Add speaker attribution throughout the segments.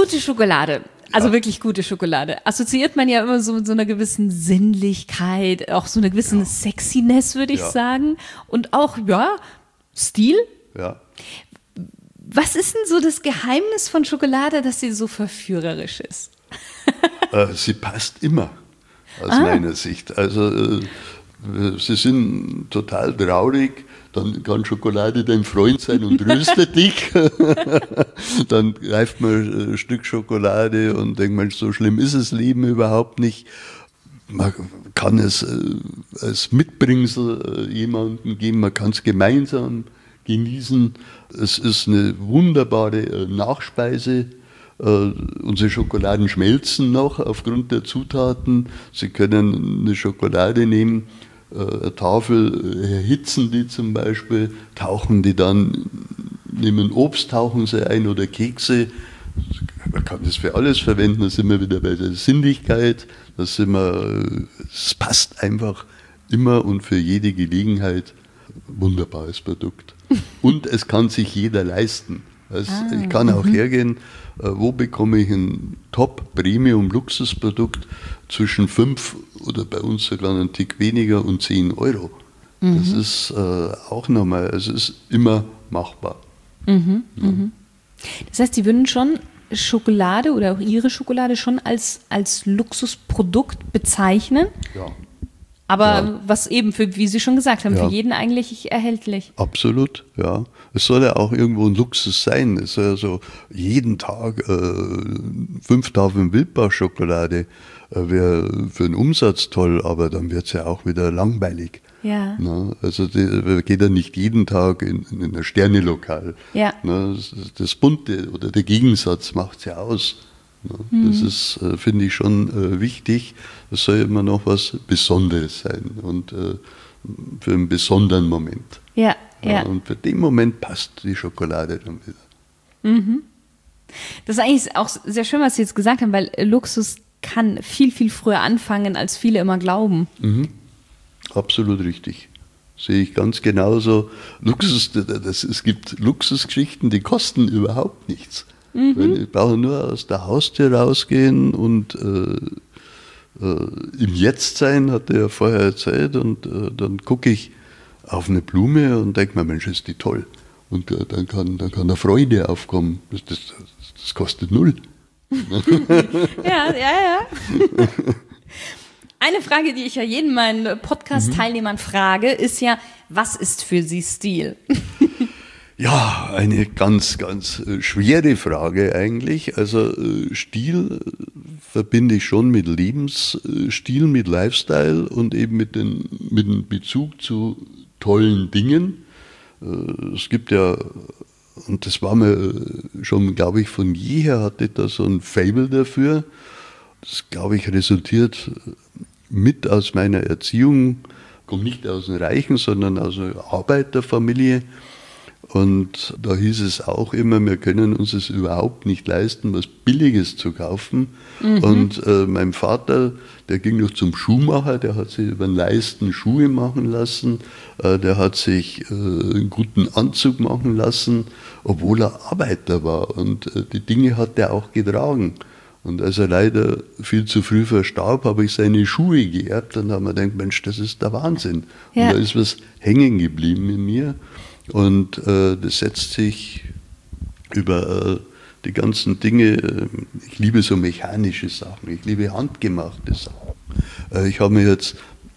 Speaker 1: gute Schokolade, also wirklich gute Schokolade, assoziiert man ja immer so mit so einer gewissen Sinnlichkeit, auch so einer gewissen Sexiness, würde ich sagen. Und auch, Stil.
Speaker 2: Ja.
Speaker 1: Was ist denn so das Geheimnis von Schokolade, dass sie so verführerisch ist?
Speaker 2: Sie passt immer, aus meiner Sicht. Also, Sie sind total traurig, dann kann Schokolade dein Freund sein und tröstet dich. Dann greift man ein Stück Schokolade und denkt man, so schlimm ist das Leben überhaupt nicht. Man kann es als Mitbringsel jemandem geben, man kann es gemeinsam genießen. Es ist eine wunderbare Nachspeise. Unsere Schokoladen schmelzen noch aufgrund der Zutaten. Sie können eine Schokolade nehmen, eine Tafel erhitzen die zum Beispiel, tauchen die dann, nehmen Obst, tauchen sie ein oder Kekse. Man kann das für alles verwenden, da sind wir wieder bei der Sinnlichkeit, es passt einfach immer und für jede Gelegenheit. Wunderbares Produkt. Und es kann sich jeder leisten. Ich kann auch hergehen, wo bekomme ich ein Top-Premium-Luxusprodukt zwischen 5 oder bei uns sogar einen Tick weniger und 10 Euro. Das ist auch nochmal, es ist immer machbar.
Speaker 1: Das heißt, Sie würden schon Schokolade oder auch Ihre Schokolade schon als Luxusprodukt bezeichnen?
Speaker 2: Ja.
Speaker 1: Aber was eben, wie Sie schon gesagt haben, für jeden eigentlich erhältlich.
Speaker 2: Absolut, ja. Es soll ja auch irgendwo ein Luxus sein. Es soll ja so jeden Tag 5 Tafeln Wildbach-Schokolade wäre für den Umsatz toll, aber dann wird es ja auch wieder langweilig.
Speaker 1: Ja.
Speaker 2: Ne? Also geht ja nicht jeden Tag in ein Sternelokal.
Speaker 1: Ja.
Speaker 2: Ne? Das Bunte oder der Gegensatz macht es ja aus. Das ist, finde ich, schon wichtig. Es soll immer noch was Besonderes sein und für einen besonderen Moment.
Speaker 1: Ja.
Speaker 2: Und für den Moment passt die Schokolade dann wieder.
Speaker 1: Das ist eigentlich auch sehr schön, was Sie jetzt gesagt haben, weil Luxus kann viel, viel früher anfangen, als viele immer glauben.
Speaker 2: Absolut richtig. Sehe ich ganz genauso. Es gibt Luxusgeschichten, die kosten überhaupt nichts. Ich brauche nur aus der Haustür rausgehen und im Jetzt-Sein, hat er ja vorher erzählt, und dann gucke ich auf eine Blume und denke mir, Mensch, ist die toll. Und dann kann da Freude aufkommen. Das kostet 0.
Speaker 1: Ja. Eine Frage, die ich ja jeden meinen Podcast-Teilnehmern frage, ist ja, was ist für Sie Stil?
Speaker 2: Ja, eine ganz, ganz schwere Frage eigentlich. Also Stil verbinde ich schon mit Lebensstil, mit Lifestyle und eben mit dem Bezug zu tollen Dingen. Es gibt ja, und das war mir schon, glaube ich, von jeher hatte ich da so ein Faible dafür. Das, glaube ich, resultiert mit aus meiner Erziehung, kommt nicht aus einem Reichen, sondern aus einer Arbeiterfamilie. Und da hieß es auch immer, wir können uns es überhaupt nicht leisten, was Billiges zu kaufen. Und mein Vater, der ging noch zum Schuhmacher, der hat sich über den Leisten Schuhe machen lassen, der hat sich einen guten Anzug machen lassen, obwohl er Arbeiter war. Und die Dinge hat er auch getragen. Und als er leider viel zu früh verstarb, habe ich seine Schuhe geerbt und habe mir gedacht, Mensch, das ist der Wahnsinn. Ja. Und da ist was hängen geblieben in mir. Und das setzt sich über die ganzen Dinge. Ich liebe so mechanische Sachen, ich liebe handgemachte Sachen. Ich habe mir jetzt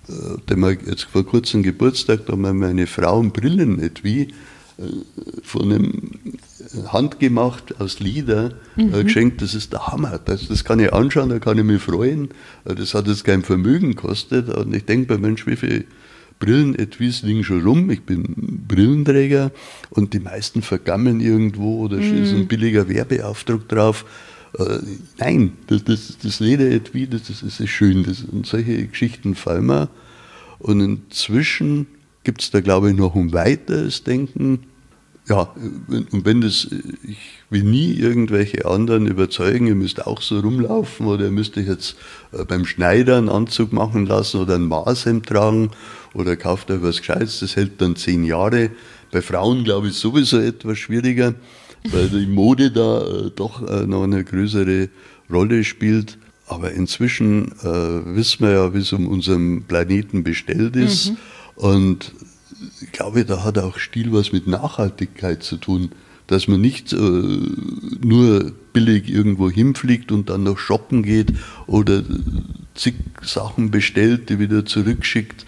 Speaker 2: vor kurzem Geburtstag, da mir meine Frau ein Brillenetui von einem handgemacht aus Leder geschenkt. Das ist der Hammer. Das kann ich anschauen, da kann ich mich freuen. Das hat jetzt kein Vermögen gekostet. Und ich denke mir, Mensch, wie viele Brillenetuis liegen schon rum. Ich bin Brillenträger und die meisten vergammeln irgendwo oder ist ein billiger Werbeaufdruck drauf. Nein, das Lederetui, das ist schön. Und solche Geschichten fallen mir. Und inzwischen gibt es da, glaube ich, noch ein weiteres Denken. Ja, und ich will nie irgendwelche anderen überzeugen, ihr müsst auch so rumlaufen oder ihr müsst euch jetzt beim Schneider einen Anzug machen lassen oder ein Maßhemd tragen oder kauft euch was Gescheites, das hält dann 10 Jahre. Bei Frauen, glaube ich, sowieso etwas schwieriger. weil die Mode da doch noch eine größere Rolle spielt. Aber inzwischen wissen wir ja, wie es um unseren Planeten bestellt ist. Und ich glaube, da hat auch Stil was mit Nachhaltigkeit zu tun. Dass man nicht nur billig irgendwo hinfliegt und dann noch shoppen geht oder zig Sachen bestellt, die wieder zurückschickt.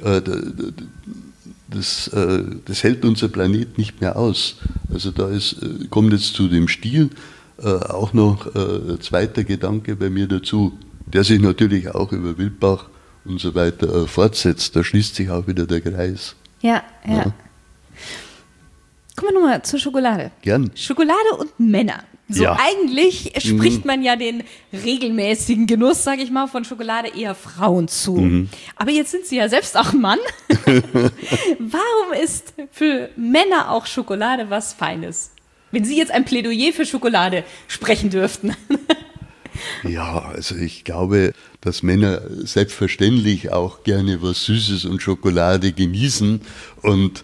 Speaker 2: Das hält unser Planet nicht mehr aus. Also kommt jetzt zu dem Stil auch noch ein zweiter Gedanke bei mir dazu, der sich natürlich auch über Wildbach und so weiter fortsetzt. Da schließt sich auch wieder der Kreis.
Speaker 1: Ja. Kommen wir nochmal zur Schokolade.
Speaker 2: Gern.
Speaker 1: Schokolade und Männer. So
Speaker 2: Ja.
Speaker 1: eigentlich spricht man ja den regelmäßigen Genuss, sage ich mal, von Schokolade eher Frauen zu. Aber jetzt sind Sie ja selbst auch ein Mann. Warum ist für Männer auch Schokolade was Feines? Wenn Sie jetzt ein Plädoyer für Schokolade sprechen dürften.
Speaker 2: Ja, also ich glaube, dass Männer selbstverständlich auch gerne was Süßes und Schokolade genießen und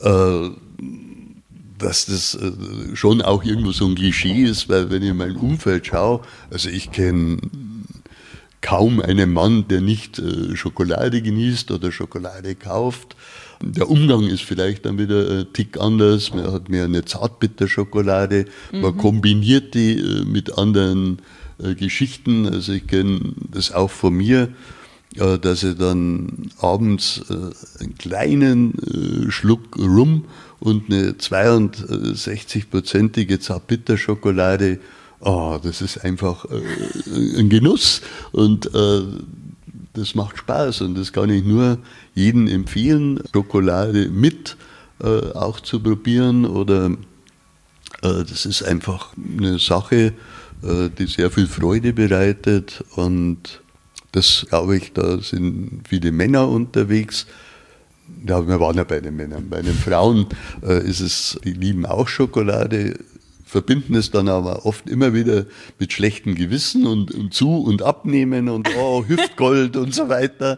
Speaker 2: dass das schon auch irgendwo so ein Klischee ist, weil wenn ich in mein Umfeld schaue, also ich kenne kaum einen Mann, der nicht Schokolade genießt oder Schokolade kauft. Der Umgang ist vielleicht dann wieder ein Tick anders. Man hat mehr eine Zartbitterschokolade, man kombiniert die mit anderen Geschichten. Also ich kenne das auch von mir, dass ich dann abends einen kleinen Schluck Rum und eine 62-prozentige Zartbitterschokolade, das ist einfach ein Genuss und das macht Spaß und das kann ich nur jedem empfehlen, Schokolade mit auch zu probieren oder das ist einfach eine Sache, die sehr viel Freude bereitet und das glaube ich, da sind viele Männer unterwegs. Ja, wir waren ja bei den Männern. Bei den Frauen ist es, die lieben auch Schokolade, verbinden es dann aber oft immer wieder mit schlechtem Gewissen und zu- und abnehmen und Hüftgold und so weiter.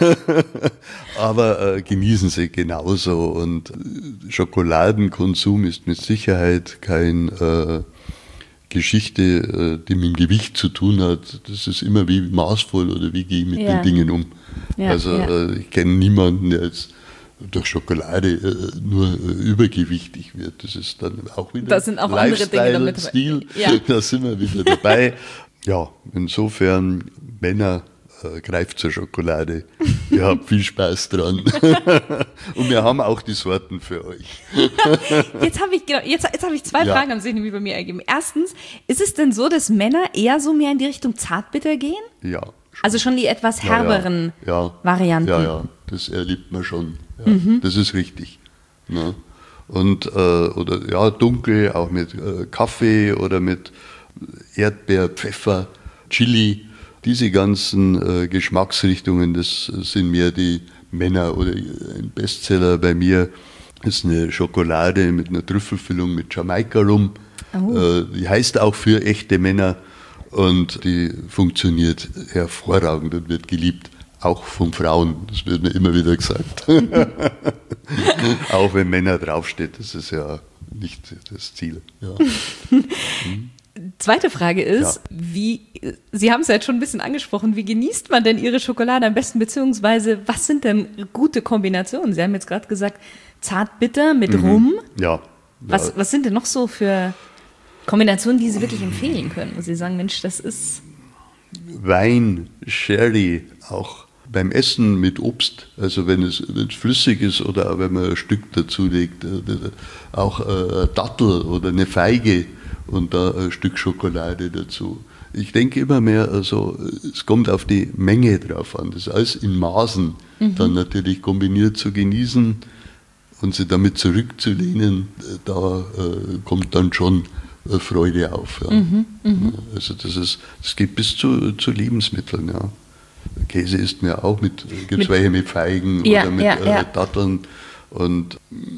Speaker 2: Aber genießen sie genauso und Schokoladenkonsum ist mit Sicherheit kein Geschichte, die mit dem Gewicht zu tun hat. Das ist immer wie maßvoll oder wie gehe ich mit den Dingen um. Ich kenne niemanden, der jetzt durch Schokolade nur übergewichtig wird. Das ist dann auch wieder
Speaker 1: das sind auch andere Dinge damit.
Speaker 2: Stil. Da sind wir wieder dabei. Ja, insofern Männer, greift zur Schokolade. Ihr habt viel Spaß dran. Und wir haben auch die Sorten für euch.
Speaker 1: Jetzt habe ich zwei Fragen, haben sich nämlich bei mir ergeben. Erstens, ist es denn so, dass Männer eher so mehr in die Richtung Zartbitter gehen?
Speaker 2: Ja.
Speaker 1: Also schon die etwas herberen Varianten?
Speaker 2: Ja, das erlebt man schon. Ja, das ist richtig. Ja. Und dunkel, auch mit Kaffee oder mit Erdbeer, Pfeffer, Chili. Diese ganzen Geschmacksrichtungen, das sind mehr die Männer oder ein Bestseller bei mir ist eine Schokolade mit einer Trüffelfüllung mit Jamaika-Rum. Die heißt auch für echte Männer und die funktioniert hervorragend und wird geliebt, auch von Frauen. Das wird mir immer wieder gesagt. Auch wenn Männer draufsteht, das ist ja nicht das Ziel. Ja.
Speaker 1: Zweite Frage ist, Sie haben es ja jetzt schon ein bisschen angesprochen, wie genießt man denn Ihre Schokolade am besten, beziehungsweise was sind denn gute Kombinationen? Sie haben jetzt gerade gesagt, Zartbitter mit Rum.
Speaker 2: Ja.
Speaker 1: Was sind denn noch so für Kombinationen, die Sie wirklich empfehlen können? Wo Sie sagen, Mensch, das ist...
Speaker 2: Wein, Sherry, auch beim Essen mit Obst, also wenn es flüssig ist oder wenn man ein Stück dazu legt, auch eine Dattel oder eine Feige und da ein Stück Schokolade dazu. Ich denke immer mehr, also es kommt auf die Menge drauf an, das alles in Maßen dann natürlich kombiniert zu genießen und sie damit zurückzulehnen, da kommt dann schon Freude auf. Ja. Also das geht bis zu Lebensmitteln. Ja. Käse isst mir auch gibt es welche mit Feigen oder mit Datteln und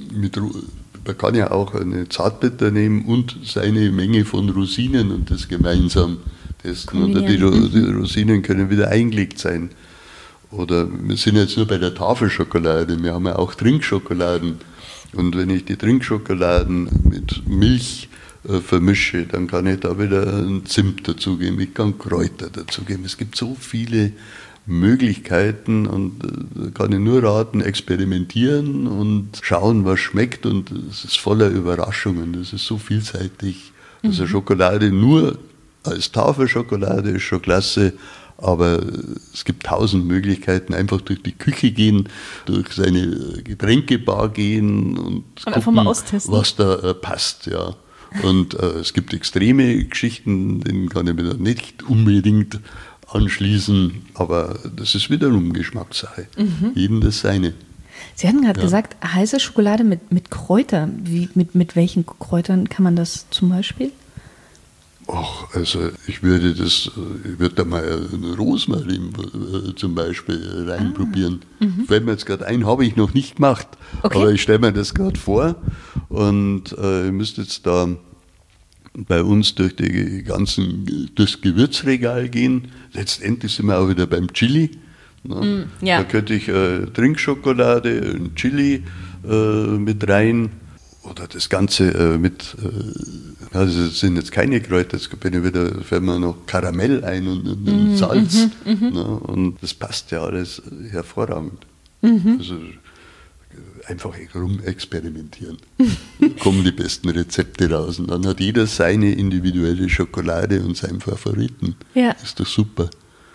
Speaker 2: man kann ja auch eine Zartbitter nehmen und seine Menge von Rosinen und das gemeinsam testen. Und die Rosinen können wieder eingelegt sein. Oder wir sind jetzt nur bei der Tafelschokolade, wir haben ja auch Trinkschokoladen. Und wenn ich die Trinkschokoladen mit Milch vermische, dann kann ich da wieder einen Zimt dazugeben, ich kann Kräuter dazugeben. Es gibt so viele Möglichkeiten und da kann ich nur raten, experimentieren und schauen, was schmeckt, und es ist voller Überraschungen, das ist so vielseitig. Also Schokolade nur als Tafelschokolade ist schon klasse, aber es gibt 1000 Möglichkeiten, einfach durch die Küche gehen, durch seine Getränkebar gehen und
Speaker 1: einfach mal austesten,
Speaker 2: was da passt, ja. Und es gibt extreme Geschichten, denen kann ich mir dann nicht unbedingt anschließen, aber das ist wiederum Geschmackssache. Jedem das seine.
Speaker 1: Sie hatten gerade gesagt, heiße Schokolade mit Kräutern. Mit welchen Kräutern kann man das zum Beispiel?
Speaker 2: Ach, also ich würde da mal einen Rosmarin zum Beispiel reinprobieren. Fällt mir jetzt gerade ein, habe ich noch nicht gemacht, aber ich stelle mir das gerade vor und ich müsste jetzt da bei uns durchs Gewürzregal gehen. Letztendlich sind wir auch wieder beim Chili. Ne? Ja. Da könnte ich Trinkschokolade, ein Chili mit rein oder das Ganze mit, also das sind jetzt keine Kräuter, jetzt fällt mir noch Karamell ein und Salz. Ne? Und das passt ja alles hervorragend. Also einfach rumexperimentieren. Kommen die besten Rezepte raus und dann hat jeder seine individuelle Schokolade und seinen Favoriten.
Speaker 1: Ja.
Speaker 2: Ist doch super.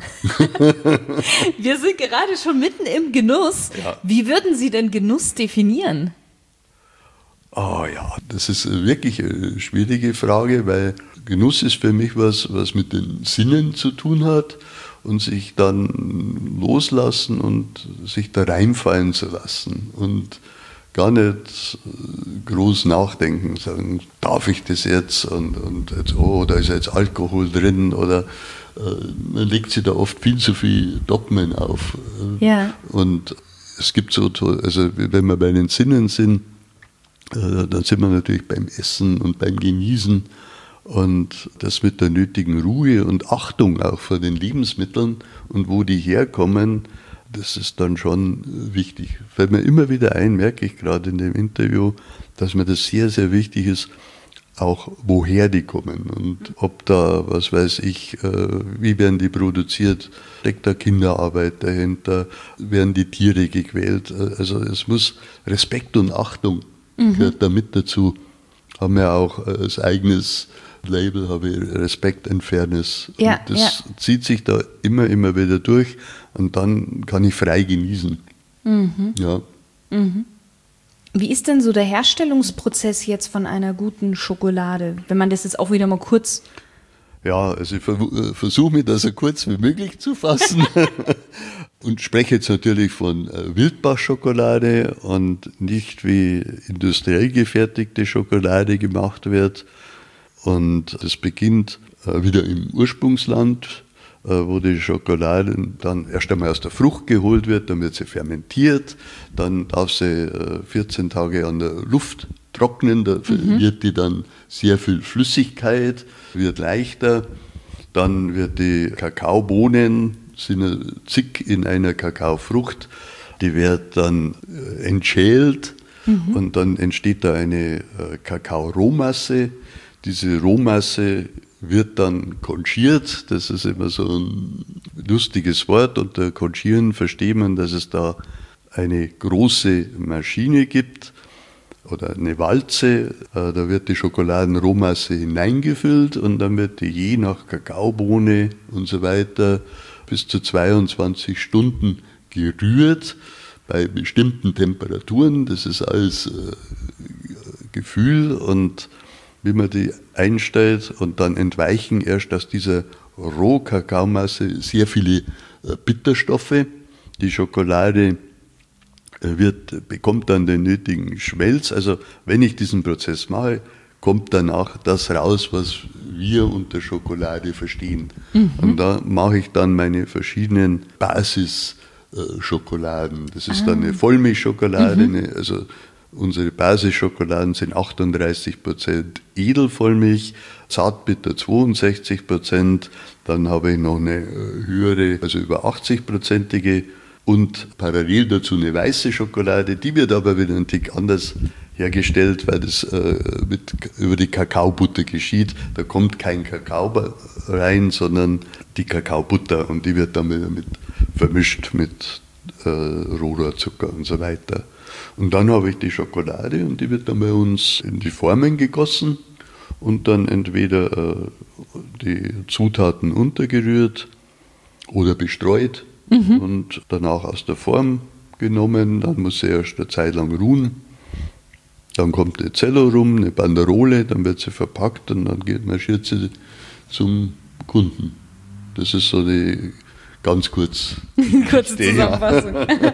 Speaker 1: Wir sind gerade schon mitten im Genuss. Ja. Wie würden Sie denn Genuss definieren?
Speaker 2: Ah ja, das ist wirklich eine schwierige Frage, weil Genuss ist für mich was mit den Sinnen zu tun hat und sich dann loslassen und sich da reinfallen zu lassen und gar nicht groß nachdenken, sagen, darf ich das jetzt und jetzt, oh, da ist jetzt Alkohol drin oder man legt sich da oft viel zu viel Dogmen auf.
Speaker 1: Ja.
Speaker 2: Und es gibt also wenn wir bei den Sinnen sind, dann sind wir natürlich beim Essen und beim Genießen und das mit der nötigen Ruhe und Achtung auch vor den Lebensmitteln und wo die herkommen, das ist dann schon wichtig. Fällt mir immer wieder ein, merke ich gerade in dem Interview, dass mir das sehr, sehr wichtig ist, auch woher die kommen und ob da, was weiß ich, wie werden die produziert, steckt da Kinderarbeit dahinter, werden die Tiere gequält. Also es muss Respekt und Achtung gehört da mit dazu. Haben wir auch als eigenes Label, habe ich Respect and Fairness.
Speaker 1: Ja,
Speaker 2: und das zieht sich da immer wieder durch und dann kann ich frei genießen. Ja.
Speaker 1: Wie ist denn so der Herstellungsprozess jetzt von einer guten Schokolade, wenn man das jetzt auch wieder mal kurz...
Speaker 2: Ja, also ich versuche mich da so kurz wie möglich zu fassen und spreche jetzt natürlich von Wildbach-Schokolade und nicht wie industriell gefertigte Schokolade gemacht wird. Und das beginnt wieder im Ursprungsland, wo die Schokolade dann erst einmal aus der Frucht geholt wird, dann wird sie fermentiert, dann darf sie 14 Tage an der Luft trocknen, da wird die dann sehr viel Flüssigkeit, wird leichter, dann wird die Kakaobohnen, sind zig in einer Kakaofrucht, die wird dann entschält und dann entsteht da eine Kakao-Rohmasse. Diese Rohmasse wird dann konchiert, das ist immer so ein lustiges Wort, unter Konchieren versteht man, dass es da eine große Maschine gibt oder eine Walze, da wird die Schokoladenrohmasse hineingefüllt und dann wird die je nach Kakaobohne und so weiter bis zu 22 Stunden gerührt bei bestimmten Temperaturen, das ist alles Gefühl und wie man die einstellt und dann entweichen erst aus dieser Rohkakaomasse sehr viele Bitterstoffe. Die Schokolade bekommt dann den nötigen Schmelz. Also wenn ich diesen Prozess mache, kommt danach das raus, was wir unter Schokolade verstehen. Und da mache ich dann meine verschiedenen Basisschokoladen. Das ist dann eine Vollmilchschokolade, also unsere Basisschokoladen sind 38% Edelvollmilch, Zartbitter 62%, dann habe ich noch eine höhere, also über 80%ige und parallel dazu eine weiße Schokolade, die wird aber wieder ein Tick anders hergestellt, weil das über die Kakaobutter geschieht. Da kommt kein Kakao rein, sondern die Kakaobutter und die wird dann wieder vermischt mit Rohrzucker und so weiter. Und dann habe ich die Schokolade und die wird dann bei uns in die Formen gegossen und dann entweder die Zutaten untergerührt oder bestreut und danach aus der Form genommen. Dann muss sie erst eine Zeit lang ruhen. Dann kommt eine Zello rum, eine Banderole, dann wird sie verpackt und dann marschiert sie zum Kunden. Das ist so die ganz kurze
Speaker 1: Zusammenfassung.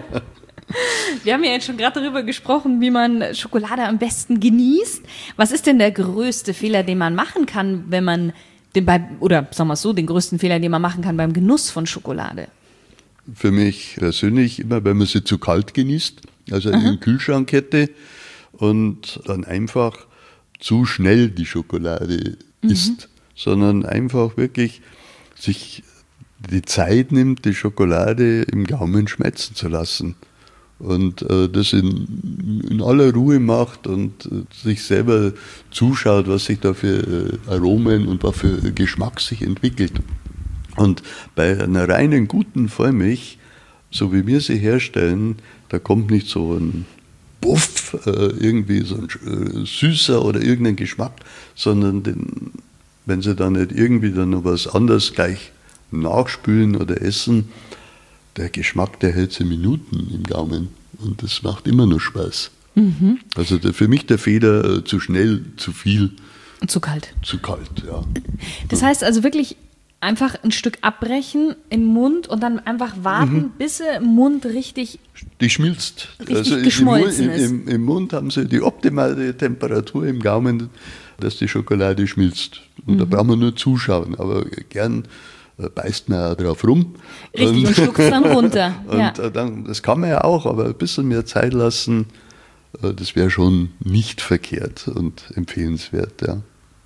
Speaker 1: Wir haben ja jetzt schon gerade darüber gesprochen, wie man Schokolade am besten genießt. Was ist denn der größte Fehler, den man machen kann, wenn man den größten Fehler, den man machen kann beim Genuss von Schokolade?
Speaker 2: Für mich persönlich immer, wenn man sie zu kalt genießt, also in den Kühlschrank hätte und dann einfach zu schnell die Schokolade isst, sondern einfach wirklich sich die Zeit nimmt, die Schokolade im Gaumen schmelzen zu lassen. Und das in aller Ruhe macht und sich selber zuschaut, was sich da für Aromen und was für Geschmack sich entwickelt. Und bei einer reinen guten Vollmilch, so wie wir sie herstellen, da kommt nicht so ein Buff, irgendwie so ein süßer oder irgendein Geschmack, sondern wenn sie dann nicht irgendwie dann noch was anderes gleich nachspülen oder essen, der Geschmack, der hält sie Minuten im Gaumen und das macht immer noch Spaß. Also für mich der Fehler, zu schnell, zu viel.
Speaker 1: Und zu kalt.
Speaker 2: Zu kalt, ja.
Speaker 1: Das heißt also wirklich einfach ein Stück abbrechen im Mund und dann einfach warten, bis er im Mund richtig
Speaker 2: die schmilzt.
Speaker 1: Also geschmolzen ist.
Speaker 2: Im Mund haben sie die optimale Temperatur im Gaumen, dass die Schokolade schmilzt. Und da brauchen wir nur zuschauen, aber gern beißt man ja drauf rum.
Speaker 1: Richtig, und schluckt es dann runter.
Speaker 2: Dann, das kann man ja auch, aber ein bisschen mehr Zeit lassen, das wäre schon nicht verkehrt und empfehlenswert. Ja.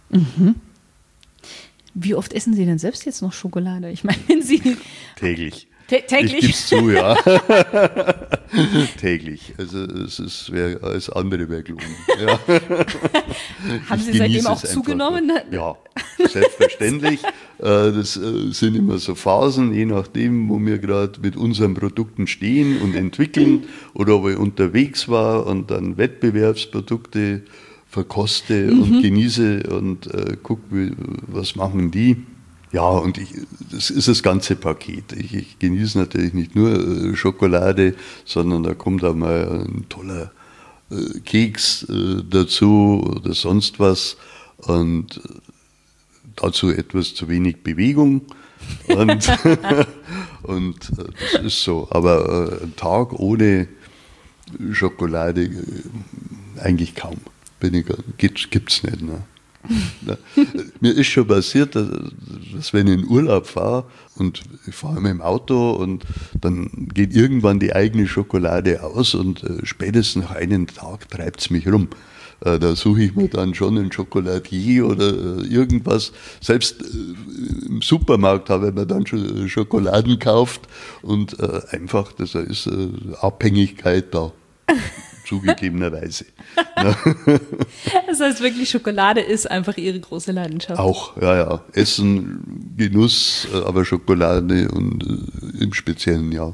Speaker 1: Wie oft essen Sie denn selbst jetzt noch Schokolade? Ich meine, wenn Sie...
Speaker 2: Täglich.
Speaker 1: Täglich?
Speaker 2: Ich gebe es zu, ja. Täglich. Also alles andere wäre gelungen. Ja.
Speaker 1: Haben Sie seitdem auch zugenommen?
Speaker 2: Ja, selbstverständlich. Das sind immer so Phasen, je nachdem, wo wir gerade mit unseren Produkten stehen und entwickeln oder ob ich unterwegs war und dann Wettbewerbsprodukte verkoste und genieße und gucke, was machen die. Ja, und das ist das ganze Paket. Ich genieße natürlich nicht nur Schokolade, sondern da kommt auch mal ein toller Keks dazu oder sonst was. Und dazu etwas zu wenig Bewegung. Und, und das ist so. Aber ein Tag ohne Schokolade eigentlich kaum. Gibt's nicht. Ne? Mir ist schon passiert, dass wenn ich in Urlaub fahre und ich fahre mit dem Auto und dann geht irgendwann die eigene Schokolade aus und spätestens nach einem Tag treibt es mich rum. Da suche ich mir dann schon einen Schokoladier oder irgendwas. Selbst im Supermarkt habe ich mir dann schon Schokoladen gekauft und einfach, da ist Abhängigkeit da. Zugegebenerweise.
Speaker 1: Das heißt wirklich, Schokolade ist einfach Ihre große Leidenschaft.
Speaker 2: Auch, ja. Essen, Genuss, aber Schokolade und im Speziellen, ja.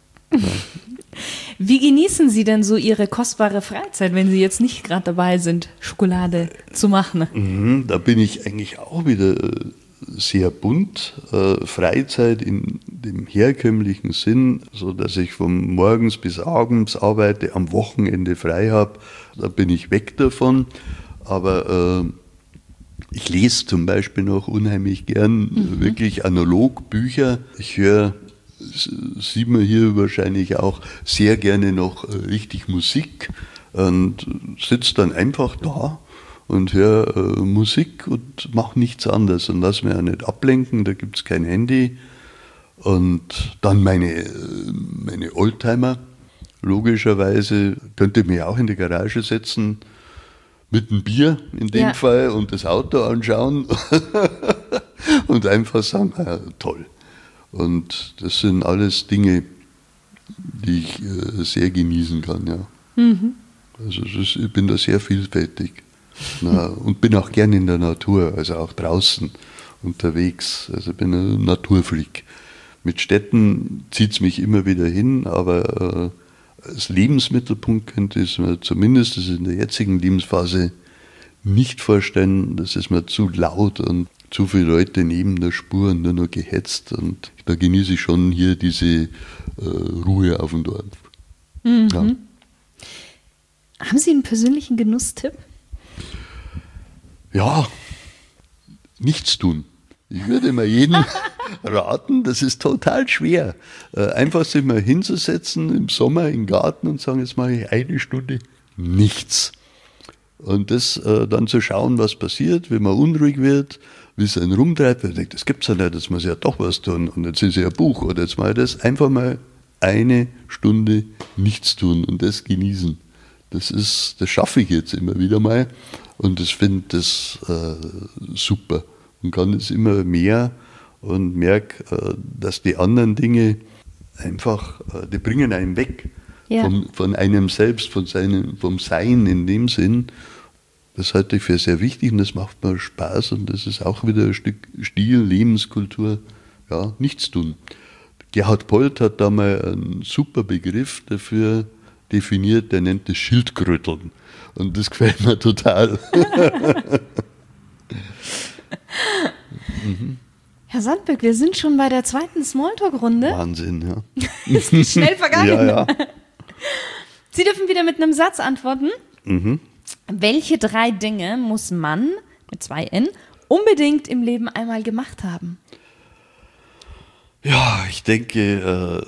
Speaker 1: Wie genießen Sie denn so Ihre kostbare Freizeit, wenn Sie jetzt nicht gerade dabei sind, Schokolade zu machen?
Speaker 2: Da bin ich eigentlich auch wieder sehr bunt. Freizeit in dem herkömmlichen Sinn, so dass ich von morgens bis abends arbeite, am Wochenende frei habe. Da bin ich weg davon. Aber ich lese zum Beispiel noch unheimlich gern wirklich analog Bücher. Ich höre, sieht man hier wahrscheinlich auch, sehr gerne noch richtig Musik und sitze dann einfach da und höre Musik und mache nichts anderes und lass mich auch nicht ablenken, da gibt es kein Handy. Und dann meine Oldtimer, logischerweise, könnte ich mich auch in die Garage setzen, mit einem Bier in dem Fall und das Auto anschauen und einfach sagen, ja, toll. Und das sind alles Dinge, die ich sehr genießen kann, ja. also ich bin da sehr vielfältig. Und bin auch gern in der Natur, also auch draußen unterwegs. Also ich bin ein Naturfreak. Mit Städten zieht es mich immer wieder hin, aber als Lebensmittelpunkt könnte ich es mir zumindest in der jetzigen Lebensphase nicht vorstellen. Das ist mir zu laut und zu viele Leute neben der Spur und nur noch gehetzt. Und da genieße ich schon hier diese Ruhe auf dem Dorf.
Speaker 1: Mhm. Ja. Haben Sie einen persönlichen Genusstipp?
Speaker 2: Ja, nichts tun. Ich würde immer jedem raten, das ist total schwer. Einfach sich mal hinzusetzen im Sommer im Garten und sagen, jetzt mache ich 1 Stunde nichts. Und das dann zu schauen, was passiert, wenn man unruhig wird, wie es einen rumtreibt. Man denkt, das gibt es ja nicht, jetzt muss ich ja doch was tun. Und jetzt ist ja ein Buch oder jetzt mache ich das. Einfach mal 1 Stunde nichts tun und das genießen. Das schaffe ich jetzt immer wieder mal. Und ich finde das super und kann es immer mehr und merke, dass die anderen Dinge einfach, die bringen einen weg von einem selbst, vom Sein in dem Sinn. Das halte ich für sehr wichtig und das macht mir Spaß und das ist auch wieder ein Stück Stil, Lebenskultur, ja, nichts tun. Gerhard Polt hat da mal einen super Begriff dafür definiert, der nennt es Schildkröteln. Und das gefällt mir total.
Speaker 1: Herr Sandberg, wir sind schon bei der 2. Smalltalk-Runde.
Speaker 2: Wahnsinn, ja.
Speaker 1: Das ist schnell vergangen.
Speaker 2: Ja.
Speaker 1: Sie dürfen wieder mit einem Satz antworten. Welche 3 Dinge muss man, mit 2 N, unbedingt im Leben einmal gemacht haben?
Speaker 2: Ja, ich denke,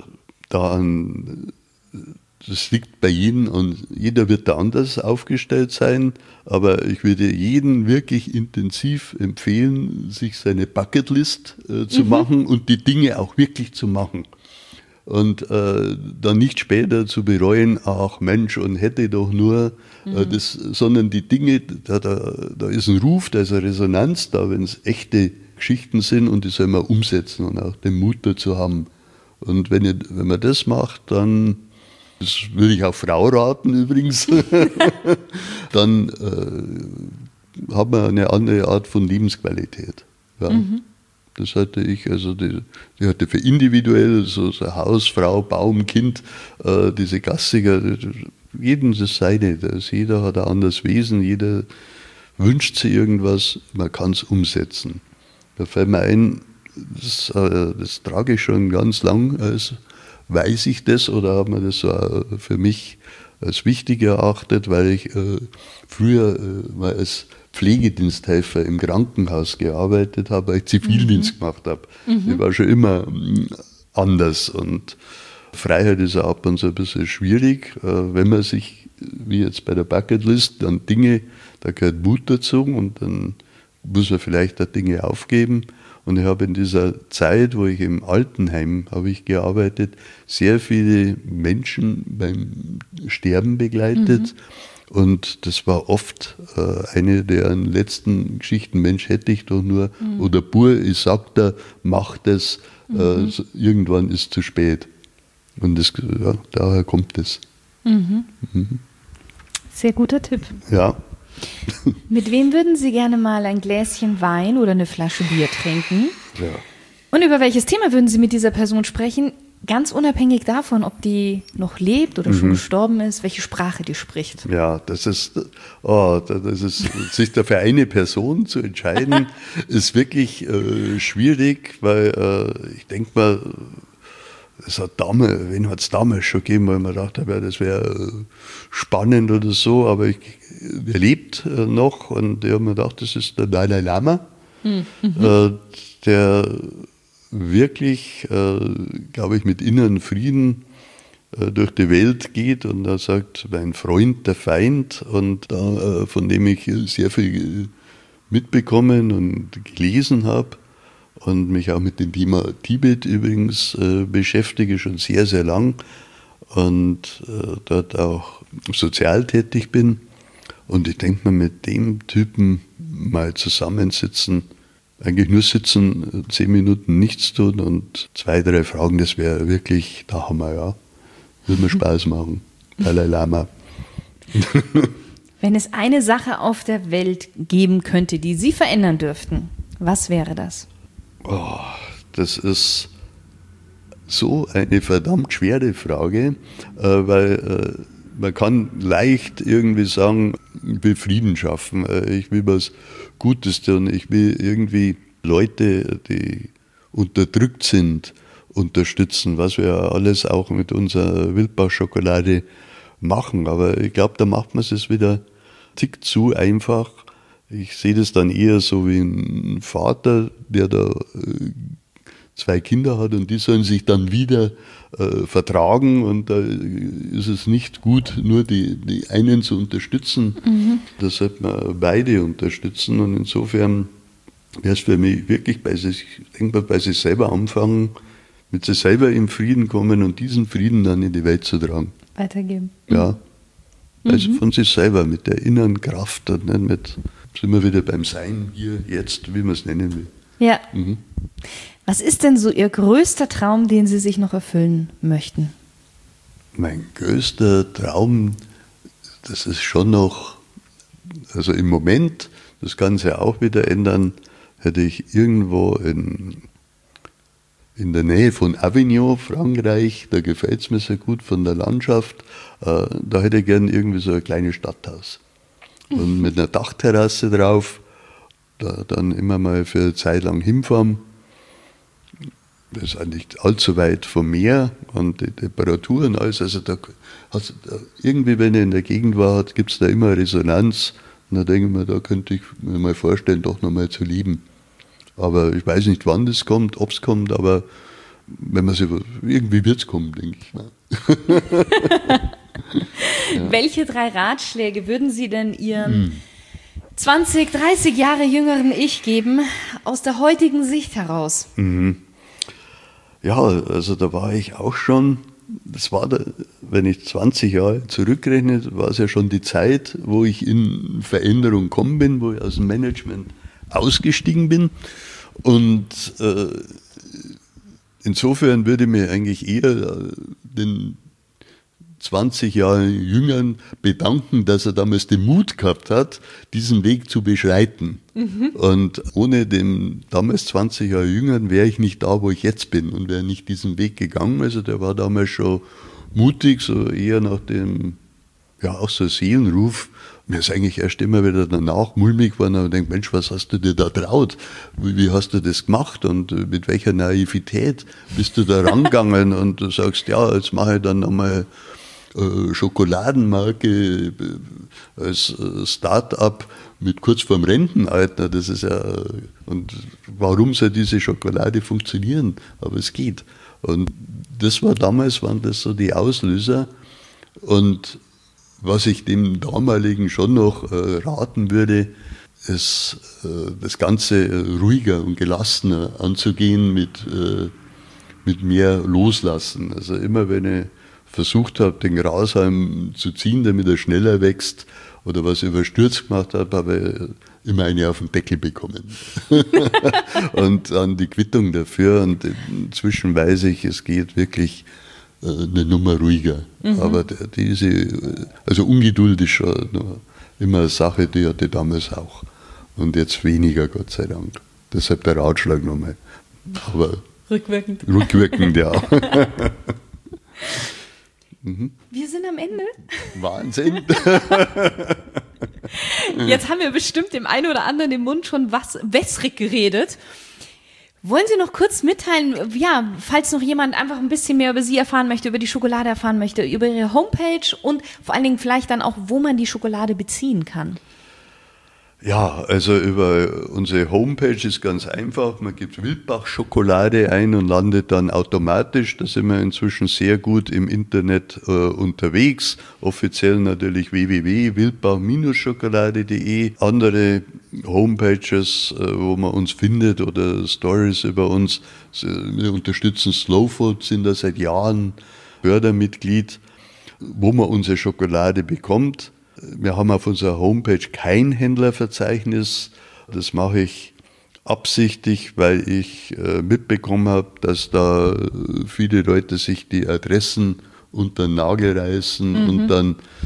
Speaker 2: das liegt bei jedem und jeder wird da anders aufgestellt sein, aber ich würde jedem wirklich intensiv empfehlen, sich seine Bucketlist zu machen und die Dinge auch wirklich zu machen. Und dann nicht später zu bereuen, ach Mensch, und hätte doch nur das, sondern die Dinge, da ist ein Ruf, da ist eine Resonanz da, wenn es echte Geschichten sind und die soll man umsetzen und auch den Mut dazu haben. Und wenn man das macht, dann, das würde ich auch Frau raten übrigens, dann hat man eine andere Art von Lebensqualität. Ja. Das hatte ich, also die hatte für individuell, so Haus, Frau, Baum, Kind, diese Klassiker, jedem das Seine, jeder hat ein anderes Wesen, jeder wünscht sich irgendwas, man kann es umsetzen. Da fällt mir ein, das trage ich schon ganz lang, als weiß ich das oder habe mir das so für mich als wichtig erachtet, weil ich früher mal als Pflegediensthelfer im Krankenhaus gearbeitet habe, weil ich Zivildienst gemacht habe. Ich war schon immer anders und Freiheit ist auch ab und zu ein bisschen schwierig, wenn man sich, wie jetzt bei der Bucketlist, dann Dinge, da gehört Mut dazu und dann muss man vielleicht da Dinge aufgeben. Und ich habe in dieser Zeit, wo ich im Altenheim habe ich gearbeitet, sehr viele Menschen beim Sterben begleitet. Und das war oft eine der letzten Geschichten, Mensch, hätte ich doch nur, oder Bur, ich sag da, mach das, irgendwann ist zu spät. Und das, ja, daher kommt es.
Speaker 1: Sehr guter Tipp.
Speaker 2: Ja.
Speaker 1: Mit wem würden Sie gerne mal ein Gläschen Wein oder eine Flasche Bier trinken?
Speaker 2: Ja.
Speaker 1: Und über welches Thema würden Sie mit dieser Person sprechen? Ganz unabhängig davon, ob die noch lebt oder schon gestorben ist, welche Sprache die spricht.
Speaker 2: Ja, das ist sich da für eine Person zu entscheiden, ist wirklich schwierig, weil ich denke mal, wen hat es damals schon gegeben, weil man dachte, das wäre spannend oder so, aber er lebt noch und ich habe mir gedacht, das ist der Dalai Lama, der wirklich, glaube ich, mit inneren Frieden durch die Welt geht und er sagt, mein Freund, der Feind, und von dem ich sehr viel mitbekommen und gelesen habe und mich auch mit dem Thema Tibet übrigens beschäftige, schon sehr, sehr lang und dort auch sozial tätig bin. Und ich denke mal, mit dem Typen mal zusammensitzen, eigentlich nur sitzen, 10 Minuten nichts tun und 2, 3 Fragen, das wäre wirklich der Hammer, ja. Würde mir Spaß machen. Dalai Lama.
Speaker 1: Wenn es eine Sache auf der Welt geben könnte, die Sie verändern dürften, was wäre das?
Speaker 2: Oh, das ist so eine verdammt schwere Frage, weil man kann leicht irgendwie sagen, ich will Frieden schaffen, ich will was Gutes tun, ich will irgendwie Leute, die unterdrückt sind, unterstützen, was wir alles auch mit unserer Wildbach-Schokolade machen. Aber ich glaube, da macht man es wieder tick zu einfach. Ich sehe das dann eher so wie ein Vater, der da 2 Kinder hat und die sollen sich dann wieder vertragen und da ist es nicht gut, nur die einen zu unterstützen. Da sollte man beide unterstützen und insofern wäre es für mich wirklich bei sich selber anfangen, mit sich selber im Frieden kommen und diesen Frieden dann in die Welt zu tragen.
Speaker 1: Weitergeben.
Speaker 2: Ja, also von sich selber, mit der inneren Kraft und nicht mit, sind wir wieder beim Sein, hier, jetzt, wie man es nennen will.
Speaker 1: Ja. Was ist denn so Ihr größter Traum, den Sie sich noch erfüllen möchten?
Speaker 2: Mein größter Traum, das ist schon noch, also im Moment, das kann sich auch wieder ändern, hätte ich irgendwo in der Nähe von Avignon, Frankreich, da gefällt es mir sehr gut von der Landschaft, da hätte ich gern irgendwie so ein kleines Stadthaus. Und mit einer Dachterrasse drauf, da dann immer mal für eine Zeit lang hinfahren. Das ist eigentlich nicht allzu weit vom Meer und die Temperatur und alles. Also irgendwie, wenn ich in der Gegend war, gibt es da immer Resonanz. Und da denke ich mir, da könnte ich mir mal vorstellen, doch nochmal zu leben. Aber ich weiß nicht, wann das kommt, ob es kommt, aber wenn man irgendwie wird es kommen, denke ich mal.
Speaker 1: Ja. Welche 3 Ratschläge würden Sie denn Ihrem 20, 30 Jahre jüngeren Ich geben, aus der heutigen Sicht heraus?
Speaker 2: Ja, also da war ich auch schon, das war, wenn ich 20 Jahre zurückrechne, war es ja schon die Zeit, wo ich in Veränderung gekommen bin, wo ich aus dem Management ausgestiegen bin. Und insofern würde ich mir eigentlich eher den 20 Jahre Jüngern bedanken, dass er damals den Mut gehabt hat, diesen Weg zu beschreiten. Und ohne den damals 20 Jahre Jüngern wäre ich nicht da, wo ich jetzt bin und wäre nicht diesen Weg gegangen. Also der war damals schon mutig, so eher nach dem, ja auch so Seelenruf. Mir ist eigentlich erst immer wieder danach mulmig geworden und denke, Mensch, was hast du dir da traut? Wie hast du das gemacht und mit welcher Naivität bist du da rangegangen? Und du sagst, ja, jetzt mache ich dann nochmal Schokoladenmarke als Start-up mit kurz vorm Rentenalter. Das ist ja, und warum soll diese Schokolade funktionieren? Aber es geht. Und das war damals, waren das so die Auslöser. Und was ich dem damaligen schon noch raten würde, ist das Ganze ruhiger und gelassener anzugehen mit mehr Loslassen. Also immer wenn ich versucht habe, den Grashalm zu ziehen, damit er schneller wächst oder was überstürzt gemacht habe, habe ich immer eine auf den Deckel bekommen. Und dann die Quittung dafür. Und inzwischen weiß ich, es geht wirklich eine Nummer ruhiger. Aber also Ungeduld ist schon immer eine Sache, die hatte ich damals auch. Und jetzt weniger, Gott sei Dank. Deshalb der Ratschlag nochmal. Aber
Speaker 1: rückwirkend.
Speaker 2: Rückwirkend, ja.
Speaker 1: Wir sind am Ende.
Speaker 2: Wahnsinn.
Speaker 1: Jetzt haben wir bestimmt dem einen oder anderen im Mund schon wässrig geredet. Wollen Sie noch kurz mitteilen, ja, falls noch jemand einfach ein bisschen mehr über Sie erfahren möchte, über die Schokolade erfahren möchte, über Ihre Homepage und vor allen Dingen vielleicht dann auch, wo man die Schokolade beziehen kann?
Speaker 2: Ja, also über unsere Homepage ist ganz einfach. Man gibt Wildbach-Schokolade ein und landet dann automatisch. Da sind wir inzwischen sehr gut im Internet unterwegs. Offiziell natürlich www.wildbach-schokolade.de. Andere Homepages, wo man uns findet oder Stories über uns. Wir unterstützen Slow Food, sind da seit Jahren Fördermitglied, wo man unsere Schokolade bekommt. Wir haben auf unserer Homepage kein Händlerverzeichnis. Das mache ich absichtlich, weil ich mitbekommen habe, dass da viele Leute sich die Adressen unter den Nagel reißen und dann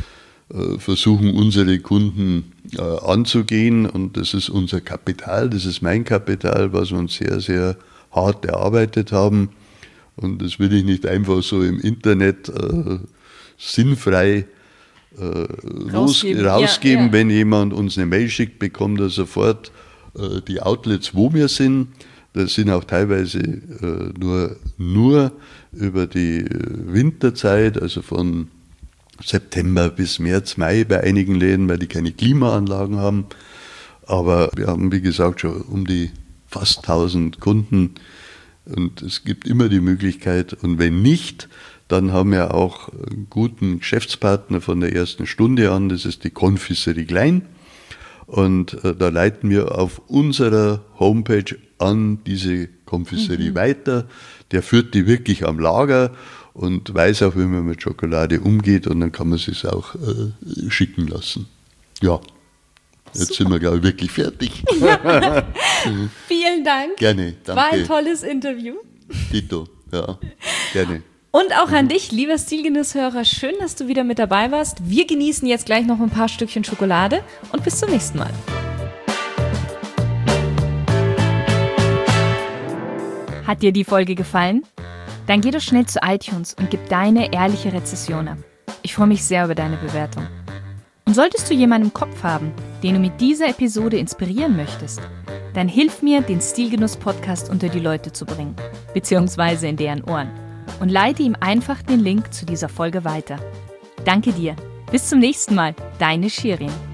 Speaker 2: versuchen, unsere Kunden anzugehen. Und das ist unser Kapital, das ist mein Kapital, was wir uns sehr, sehr hart erarbeitet haben. Und das will ich nicht einfach so im Internet sinnfrei rausgeben. Ja. Wenn jemand uns eine Mail schickt, bekommt er sofort die Outlets, wo wir sind. Das sind auch teilweise nur über die Winterzeit, also von September bis März, Mai bei einigen Läden, weil die keine Klimaanlagen haben. Aber wir haben, wie gesagt, schon um die fast 1000 Kunden und es gibt immer die Möglichkeit. Und wenn nicht, dann haben wir auch einen guten Geschäftspartner von der ersten Stunde an, das ist die Confiserie Klein. Und da leiten wir auf unserer Homepage an diese Confiserie weiter. Der führt die wirklich am Lager und weiß auch, wie man mit Schokolade umgeht und dann kann man es auch schicken lassen. Ja, jetzt sind wir, glaube ich, wirklich fertig.
Speaker 1: Ja. Vielen Dank.
Speaker 2: Gerne, danke.
Speaker 1: War ein tolles Interview.
Speaker 2: Dito, ja, gerne.
Speaker 1: Und auch an dich, lieber Stilgenusshörer, schön, dass du wieder mit dabei warst. Wir genießen jetzt gleich noch ein paar Stückchen Schokolade und bis zum nächsten Mal. Hat dir die Folge gefallen? Dann geh doch schnell zu iTunes und gib deine ehrliche Rezession ab. Ich freue mich sehr über deine Bewertung. Und solltest du jemanden im Kopf haben, den du mit dieser Episode inspirieren möchtest, dann hilf mir, den Stilgenuss-Podcast unter die Leute zu bringen, beziehungsweise in deren Ohren. Und leite ihm einfach den Link zu dieser Folge weiter. Danke dir. Bis zum nächsten Mal. Deine Shirin.